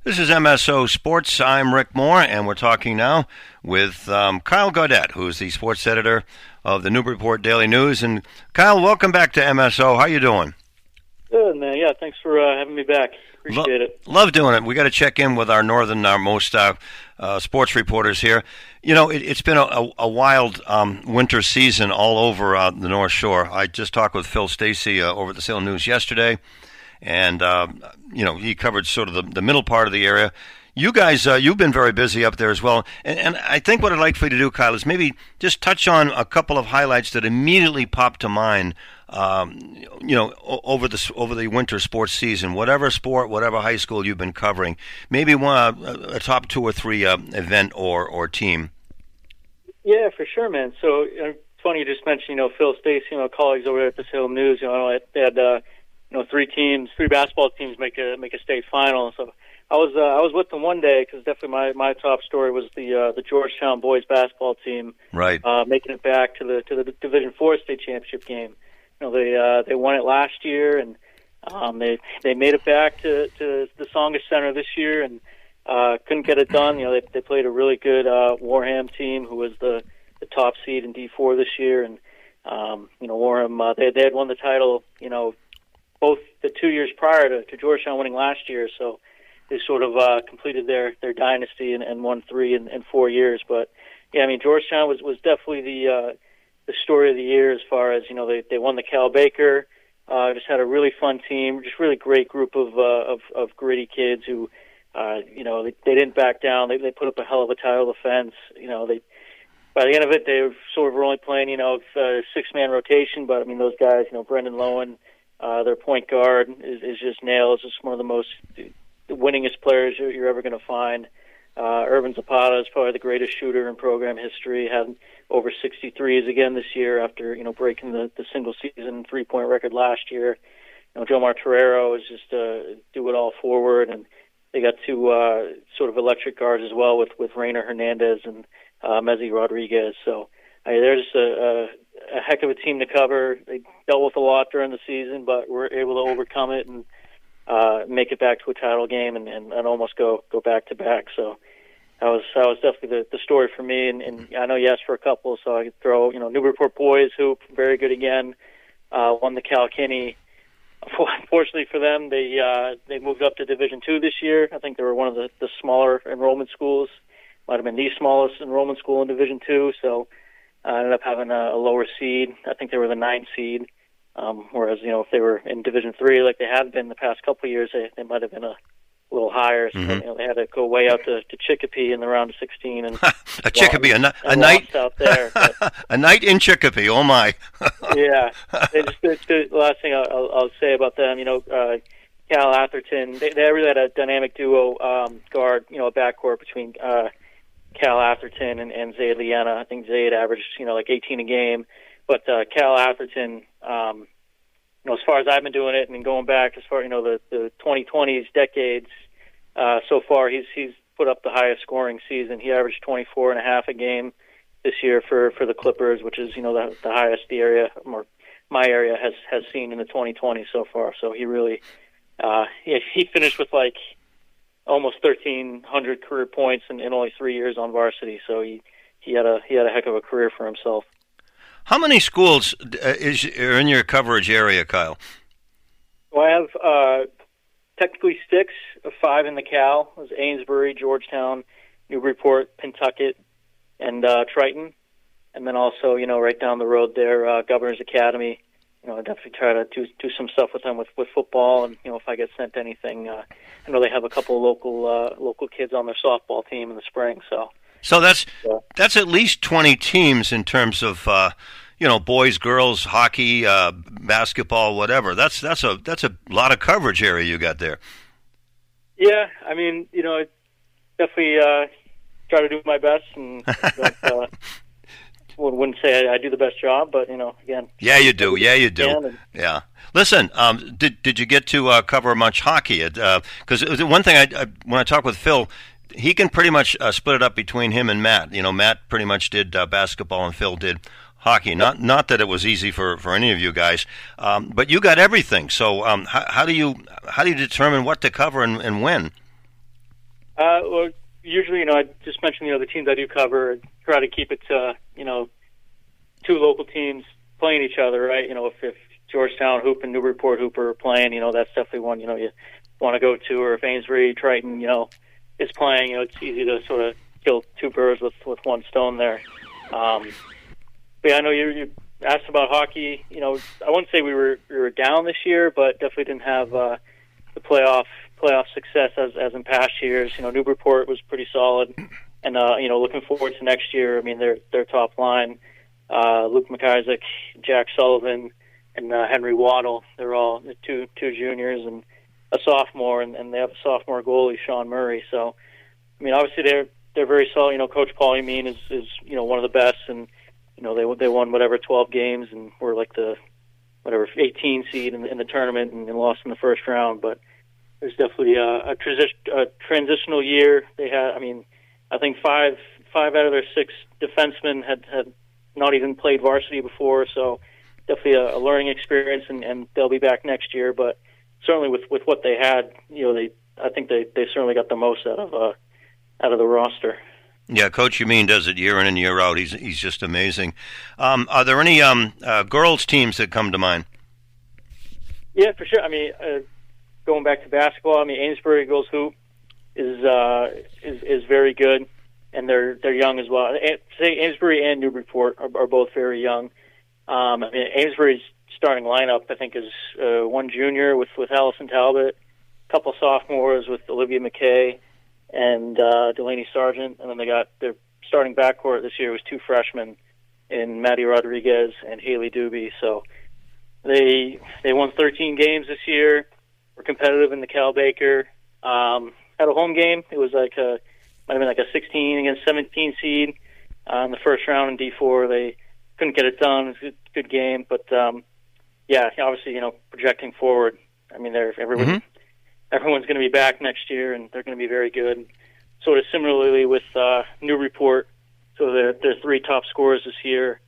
This is MSO Sports. I'm Rick Moore, and we're talking now with Kyle Gaudet, who is the sports editor of the Newburyport Daily News. And Kyle, welcome back to MSO. How you doing? Good, man. Yeah, thanks for having me back. Appreciate it. Love doing it. We got to check in with our northernmost sports reporters here. You know, it's been a wild winter season all over the North Shore. I just talked with Phil Stacey over at the Salem News yesterday. And, he covered sort of the middle part of the area. You guys, you've been very busy up there as well. And I think what I'd like for you to do, Kyle, is maybe just touch on a couple of highlights that immediately popped to mind, over the winter sports season, whatever sport, whatever high school you've been covering. Maybe a top two or three event or team. Yeah, for sure, man. So it's funny you just mentioned, Phil Stacey, colleagues over there at the Salem News. They had three basketball teams make a state final. So I was with them one day because definitely my top story was the Georgetown boys basketball team, right, making it back to the Division IV state championship game. They won it last year, and they made it back to the Tsongas Center this year, and couldn't get it done. They played a really good Warham team who was the top seed in D4 this year, and Warham they had won the title, both the 2 years prior to Georgetown winning last year, so they sort of completed their dynasty and won 3 in 4 years. But yeah, I mean, Georgetown was definitely the story of the year as far as they won the Cal Baker. Just had a really fun team, just really great group of gritty kids who they didn't back down. They put up a hell of a title defense. By the end of it, they were only playing 6-man rotation, but I mean those guys, Brendan Lowen. Their point guard is just nails. Just one of the most winningest players you're ever going to find. Irvin Zapata is probably the greatest shooter in program history. Had over 63s again this year after breaking the single season 3-point record last year. Jomar Torrero is just do it all forward, and they got two sort of electric guards as well with Reiner Hernandez and Mezzi Rodriguez. So they're just a heck of a team to cover. They dealt with a lot during the season, but were able to overcome it and make it back to a title game and almost go back to back. So that was definitely the story for me. And I know you asked for a couple, so I could throw Newburyport boys hoop, very good again. Won the Cal Kinney. Unfortunately for them, they moved up to Division II this year. I think they were one of the smaller enrollment schools. Might have been the smallest enrollment school in Division II. So. Ended up having a lower seed. I think they were the 9th seed. Whereas, if they were in Division III like they had been the past couple of years, they might have been a little higher. So, they had to go way out to Chicopee in the round of 16. And a Chicopee, a night out there. A night in Chicopee, oh my. Yeah. The last thing I'll say about them, Cal Atherton, they really had a dynamic duo guard, a backcourt between Cal Atherton and Zayd Liena. I think Zayd averaged, 18 a game. But Cal Atherton, as far as I've been doing it and going back as far, the 2020s, decades, so far he's put up the highest scoring season. He averaged 24 and a half a game this year for the Clippers, which is, the highest the area, or my area has seen in the 2020s so far. So he really, he finished with almost 1,300 career points in only 3 years on varsity. So he had a heck of a career for himself. How many schools are in your coverage area, Kyle? Well, I have technically 6, 5 in the Cal. It was Amesbury, Georgetown, Newburyport, Pentucket, and Triton. And then also, right down the road there, Governor's Academy. I definitely try to do some stuff with them with football, and if I get sent anything, I know they have a couple of local kids on their softball team in the spring. So that's at least 20 teams in terms of boys, girls, hockey, basketball, whatever. That's a lot of coverage area you got there. Yeah, I mean, I definitely try to do my best, and wouldn't say I do the best job, but again. Yeah, you do. Yeah. Listen, did you get to cover much hockey? Because one thing when I talk with Phil, he can pretty much split it up between him and Matt. Matt pretty much did basketball and Phil did hockey. Not that it was easy for any of you guys, but you got everything. So how do you determine what to cover and when? Well, usually, I just mentioned, the teams I do cover, I try to keep it to, two local teams playing each other, right? If Georgetown Hoop and Newburyport Hoop are playing, that's definitely one, you want to go to. Or if Amesbury Triton, is playing, it's easy to sort of kill two birds with one stone there. But yeah, I know you asked about hockey. I wouldn't say we were down this year, but definitely didn't have the playoff success as in past years. Newburyport was pretty solid, and looking forward to next year. I mean, their top line, Luke McIsaac, Jack Sullivan, and Henry Waddle. They're all two juniors and a sophomore, and they have a sophomore goalie, Sean Murray. So, I mean, obviously they're very solid. Coach Paul Yameen is one of the best, and they won 12 games and were like the 18 seed in the tournament and lost in the first round. But there's definitely a transitional year. They had, I think five out of their six defensemen had not even played varsity before, so definitely a learning experience, and they'll be back next year. But certainly with what they had, I think they certainly got the most out of the roster. Yeah, Coach Yameen does it year in and year out. He's just amazing. Are there any girls teams that come to mind? Yeah, for sure. Going back to basketball, Amesbury Girls Hoop is very good, and they're young as well. Say Amesbury and Newburyport are both very young. Amesbury's starting lineup, I think, is one junior with Allison Talbot, a couple sophomores with Olivia McKay and Delaney Sargent, and then they got their starting backcourt this year was two freshmen in Maddie Rodriguez and Haley Doobie. So they won 13 games this year. Were competitive in the Cal Baker. Had a home game. It was might have been a 16 against 17 seed in the first round in D4. They couldn't get it done. It was a good game, but yeah, obviously, projecting forward. Everyone's going to be back next year, and they're going to be very good. Sort of similarly with Newburyport, so their three top scorers this year: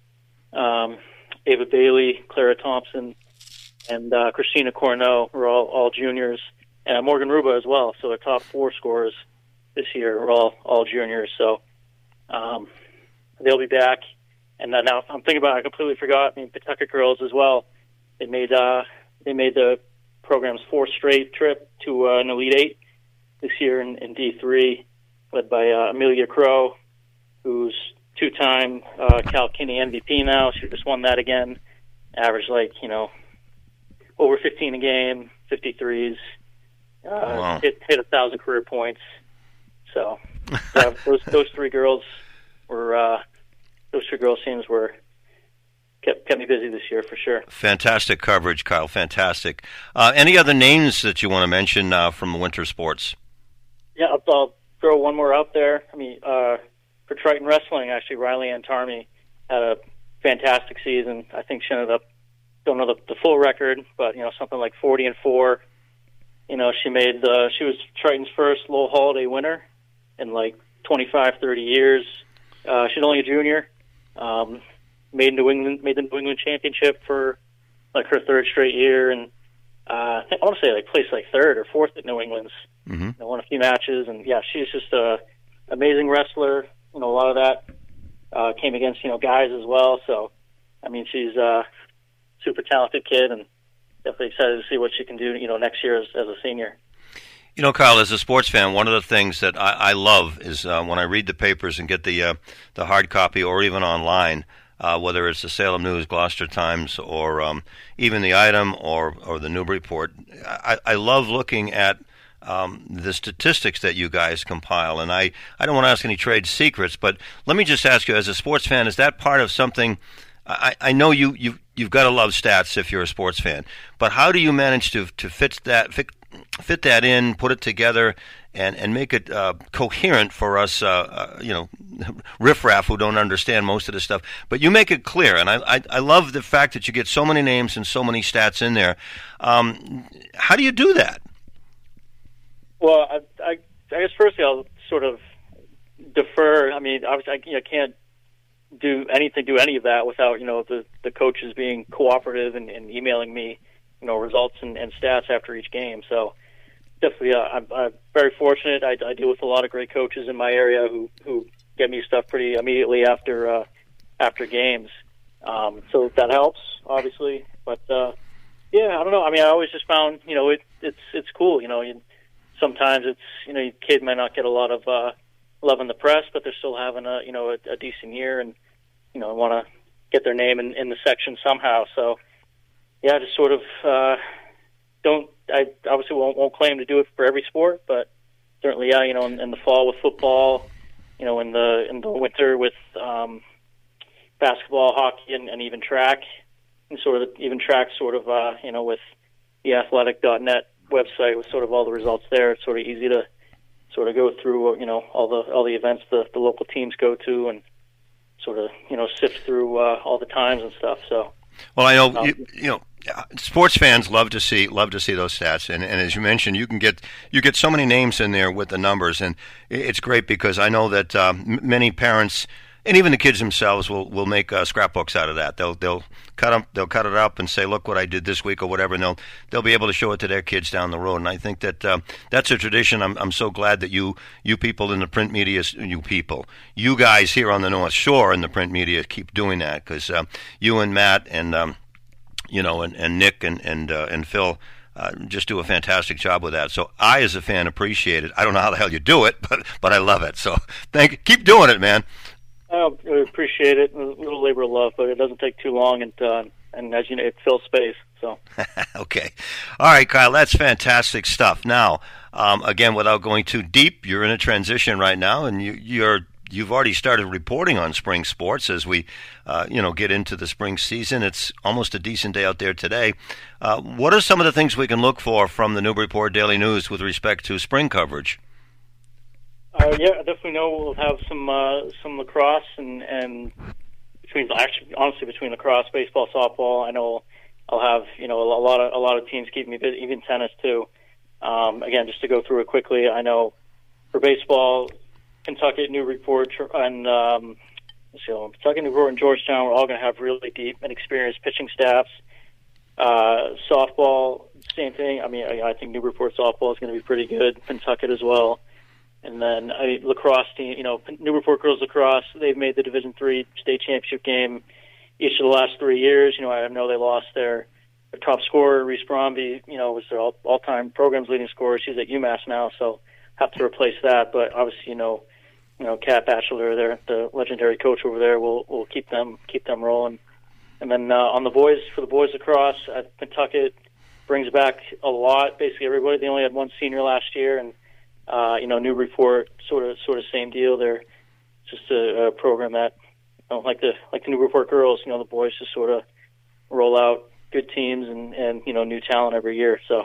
Ava Bailey, Clara Thompson, and Christina Corneau were all juniors, and Morgan Ruba as well. So their top four scorers this year are all juniors. So they'll be back. And now I'm thinking about, I completely forgot, Pawtucket girls as well. They made the program's fourth straight trip to an Elite Eight this year in D3, led by Amelia Crow, who's two-time Cal Kinney MVP now. She just won that again. Averaged over 15 a game, 53s, wow. hit 1,000 career points. So those three girls were those two girls teams kept me busy this year for sure. Fantastic coverage, Kyle. Fantastic. Any other names that you want to mention from winter sports? Yeah, I'll throw one more out there. For Triton Wrestling, actually, Riley Ann Tarmy had a fantastic season. I think she ended up, don't know the full record, but something like 40-4. She was Triton's first Lowell Holiday winner in 25, 30 years. She's only a junior. Made the New England championship for her third straight year, and I want to say placed third or fourth at New England's. Mm-hmm. Won a few matches, and yeah, she's just a amazing wrestler. A lot of that came against guys as well. So, she's a super talented kid, and definitely excited to see what she can do next year as a senior. Kyle, as a sports fan, one of the things that I love is when I read the papers and get the hard copy or even online, whether it's the Salem News, Gloucester Times, or even the Item or the Newburyport. I love looking at the statistics that you guys compile, and I don't want to ask any trade secrets, but let me just ask you, as a sports fan, is that part of something? I know you've got to love stats if you're a sports fan, but how do you manage to fit that in, put it together, and make it coherent for us, riffraff who don't understand most of this stuff? But you make it clear, and I love the fact that you get so many names and so many stats in there. How do you do that? Well, I guess firstly I'll sort of defer. Obviously I can't do any of that without the coaches being cooperative and emailing me results and stats after each game. So definitely, I'm very fortunate. I deal with a lot of great coaches in my area who get me stuff pretty immediately after games. So that helps, obviously. But yeah, I don't know. I mean, I always just found, it's cool. Sometimes it's, kids might not get a lot of love in the press, but they're still having a decent year, and want to get their name in the section somehow. So yeah, I just sort of I obviously won't claim to do it for every sport, but certainly, yeah, in the fall with football, in the winter with basketball, hockey, and even track, and even track with the athletic.net website with sort of all the results there. It's sort of easy to sort of go through, all the events the local teams go to, and sort of, sift through all the times and stuff. So, well, I know sports fans love to see those stats, and as you mentioned, you get so many names in there with the numbers, and it's great because I know that many parents and even the kids themselves will make scrapbooks out of that. They'll cut it up and say, look what I did this week or whatever, and they'll be able to show it to their kids down the road. And I think that that's a tradition. I'm so glad that you people in the print media, you guys here on the North Shore in the print media keep doing that, because you and Matt and and Nick and Phil just do a fantastic job with that. So I, as a fan, appreciate it. I don't know how the hell you do it, but I love it. So keep doing it, man. I appreciate it. A little labor of love, but it doesn't take too long, and as you know, it fills space. So okay, all right, Kyle, that's fantastic stuff. Now, again, without going too deep, you're in a transition right now, and you've already started reporting on spring sports as we, get into the spring season. It's almost a decent day out there today. What are some of the things we can look for from the Newburyport Daily News with respect to spring coverage? Yeah, I definitely know we'll have some lacrosse and between lacrosse, baseball, softball. I know I'll have a lot of teams keeping me busy, even tennis too. Again, just to go through it quickly, I know for baseball, Kentucky, Newburyport, and Kentucky, Newburyport, and Georgetown, we're all going to have really deep and experienced pitching staffs. Softball, same thing. I mean, I think Newburyport softball is going to be pretty good. Pentucket as well. And then lacrosse team, Newburyport girls lacrosse, they've made the Division III state championship game each of the last 3 years. I know they lost their top scorer, Reese Bromby, was their all-time program's leading scorer. She's at UMass now, so have to replace that. But obviously, Kat Batchelor, the legendary coach over there, will keep them rolling. And then on the boys, for the boys lacrosse, Pentucket brings back a lot, basically everybody. They only had one senior last year, and Newburyport sort of same deal. They're just a program that, like the Newburyport girls, the boys just sort of roll out good teams and new talent every year. So,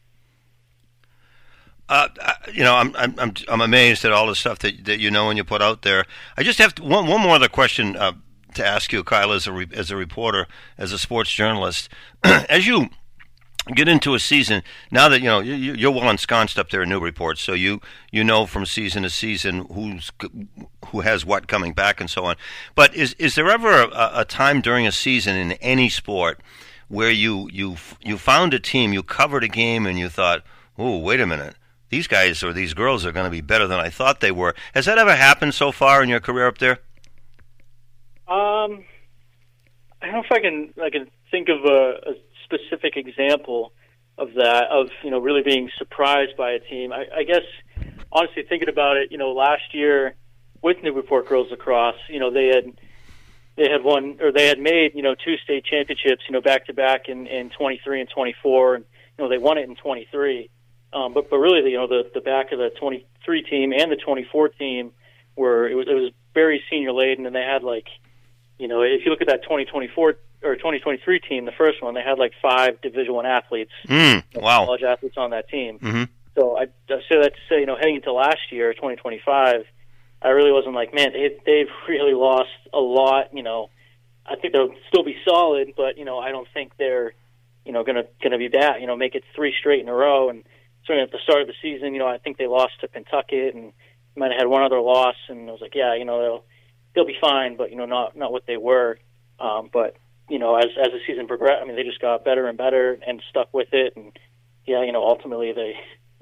I'm amazed at all the stuff that and you put out there. I just have one more other question to ask you, Kyle, as a reporter, as a sports journalist, as you get into a season now that you're well ensconced up there in Newburyport, so you know from season to season who has what coming back and so on. But is there ever a time during a season in any sport where you found a team, you covered a game, and you thought, oh, wait a minute, these guys or these girls are going to be better than I thought they were? Has that ever happened so far in your career up there? I don't know if I can think of a specific example of that, of really being surprised by a team. I guess honestly, thinking about it, last year with Newburyport girls lacrosse, they had won, or they had made 2 state championships back to back in 23 and 24, and they won it in 23. But really the back of the 23 team and the 24 team it was very senior laden, and they had if you look at that 2024 or 2023 team, the first one, they had 5 Division I athletes, wow, college athletes on that team. Mm-hmm. So I say that to say, heading into last year, 2025, I really wasn't man, they've really lost a lot. I think they'll still be solid, but I don't think they're gonna be bad. Make it 3 straight in a row. And certainly at the start of the season, I think they lost to Pentucket and might have had one other loss. And I was they'll be fine, but not what they were. But as the season progressed, they just got better and better and stuck with it. And ultimately they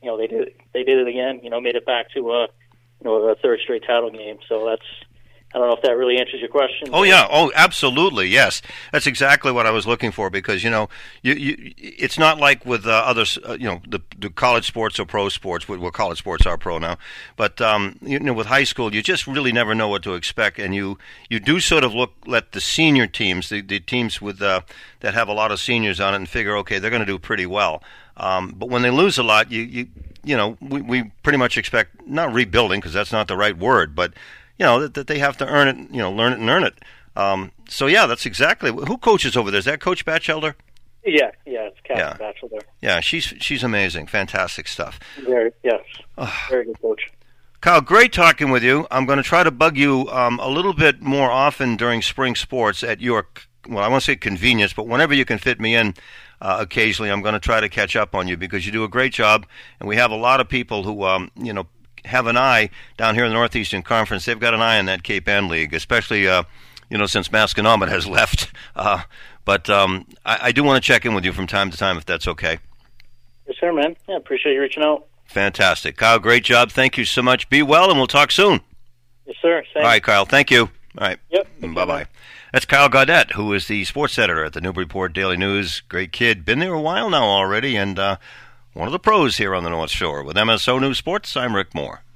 they did it again. Made it back to a third straight title game. So I don't know if that really answers your question. Oh yeah, absolutely, yes. That's exactly what I was looking for because it's not like with others, the college sports or pro sports. Well, college sports are pro now, but with high school, you just really never know what to expect, and you do sort of let the senior teams, the teams with that have a lot of seniors on it, and figure, okay, they're going to do pretty well. But when they lose a lot, we pretty much expect not rebuilding because that's not the right word, but that they have to earn it, learn it and earn it. So yeah, that's exactly who coaches over there. Is that Coach Batchelder? Yeah, it's Captain Batchelder. Yeah, she's amazing, fantastic stuff. Very good coach. Kyle, great talking with you. I'm going to try to bug you a little bit more often during spring sports at your, well, I won't say convenience, but whenever you can fit me in. Occasionally, I'm going to try to catch up on you because you do a great job, and we have a lot of people who, have an eye down here in the Northeastern Conference. They've got an eye on that Cape Ann League, especially, since Masconomet has left. But I do want to check in with you from time to time, if that's okay. Yes, sir, man. Yeah, appreciate you reaching out. Fantastic. Kyle, great job. Thank you so much. Be well, and we'll talk soon. Yes, sir. Same. All right, Kyle. Thank you. All right. Yep. Bye-bye. That's Kyle Gaudette, who is the sports editor at the Newburyport Daily News. Great kid. Been there a while now already, and one of the pros here on the North Shore. With MSO News Sports, I'm Rick Moore.